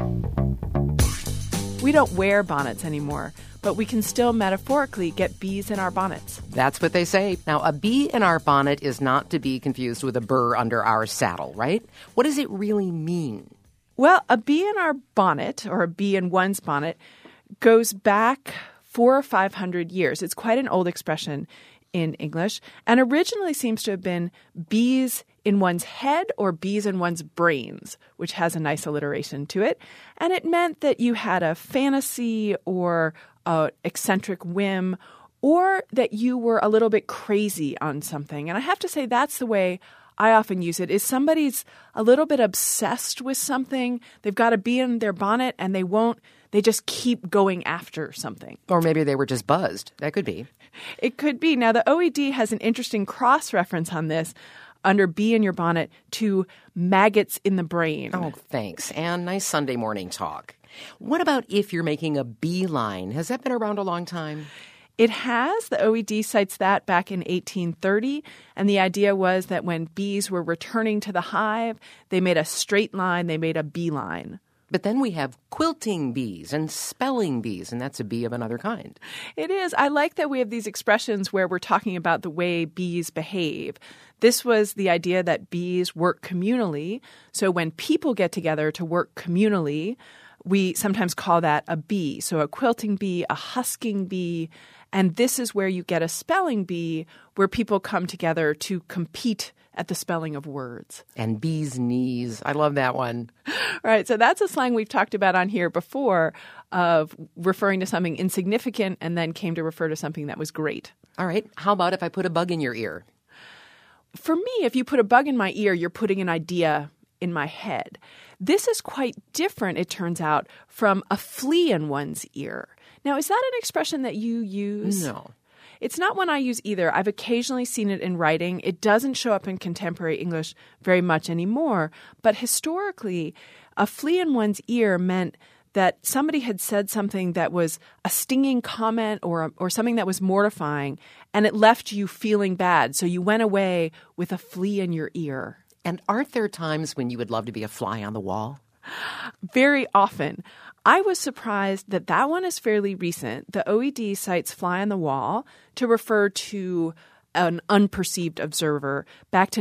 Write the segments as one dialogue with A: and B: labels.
A: We don't wear bonnets anymore, but we can still metaphorically get bees in our bonnets.
B: That's what they say. Now, a bee in our bonnet is not to be confused with a burr under our saddle, right? What does it really mean?
A: Well, a bee in our bonnet, or a bee in one's bonnet, goes back 400 or 500 years. It's quite an old expression in English, and originally seems to have been bees in one's head or bees in one's brains, which has a nice alliteration to it. And it meant that you had a fantasy or an eccentric whim, or that you were a little bit crazy on something. And I have to say that's the way I often use it, is somebody's a little bit obsessed with something. They've got a bee in their bonnet and they just keep going after something.
B: Or maybe they were just buzzed. That could be.
A: It could be. Now, the OED has an interesting cross-reference on this under bee in your bonnet to maggots in the brain.
B: Oh, thanks. And nice Sunday morning talk. What about if you're making a beeline? Has that been around a long time?
A: It has. The OED cites that back in 1830. And the idea was that when bees were returning to the hive, they made a straight line, they made a beeline.
B: But then we have quilting bees and spelling bees, and that's a bee of another kind.
A: It is. I like that we have these expressions where we're talking about the way bees behave. This was the idea that bees work communally. So when people get together to work communally, we sometimes call that a bee. So a quilting bee, a husking bee. And this is where you get a spelling bee, where people come together to compete at the spelling of words.
B: And bees' knees. I love that one.
A: Right. So that's a slang we've talked about on here before of referring to something insignificant and then came to refer to something that was great.
B: All right. How about if I put a bug in your ear?
A: For me, if you put a bug in my ear, you're putting an idea in my head. This is quite different, it turns out, from a flea in one's ear. Now, is that an expression that you use?
B: No.
A: It's not one I use either. I've occasionally seen it in writing. It doesn't show up in contemporary English very much anymore. But historically, a flea in one's ear meant that somebody had said something that was a stinging comment or something that was mortifying, and it left you feeling bad. So you went away with a flea in your ear.
B: And aren't there times when you would love to be a fly on the wall?
A: Very often. I was surprised that that one is fairly recent. The OED cites fly on the wall to refer to an unperceived observer back to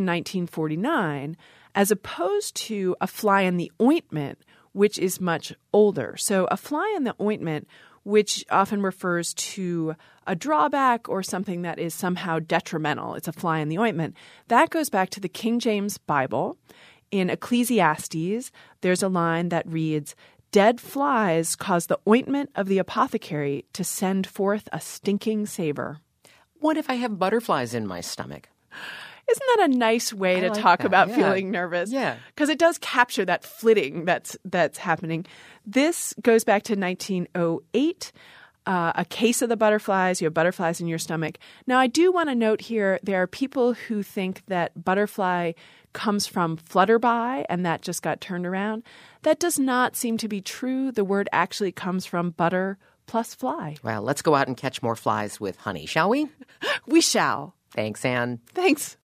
A: 1949, as opposed to a fly in the ointment, which is much older. So a fly in the ointment, which often refers to a drawback or something that is somehow detrimental. It's a fly in the ointment. That goes back to the King James Bible. In Ecclesiastes, there's a line that reads, "Dead flies cause the ointment of the apothecary to send forth a stinking savor."
B: What if I have butterflies in my stomach?
A: Isn't that a nice way to
B: like
A: talk
B: that.
A: about
B: Yeah.
A: feeling nervous?
B: Yeah.
A: Because it does capture that flitting that's happening. This goes back to 1908. A case of the butterflies. You have butterflies in your stomach. Now, I do want to note here, there are people who think that butterfly comes from flutterby and that just got turned around. That does not seem to be true. The word actually comes from butter plus fly.
B: Well, let's go out and catch more flies with honey, shall we?
A: We shall.
B: Thanks, Anne.
A: Thanks.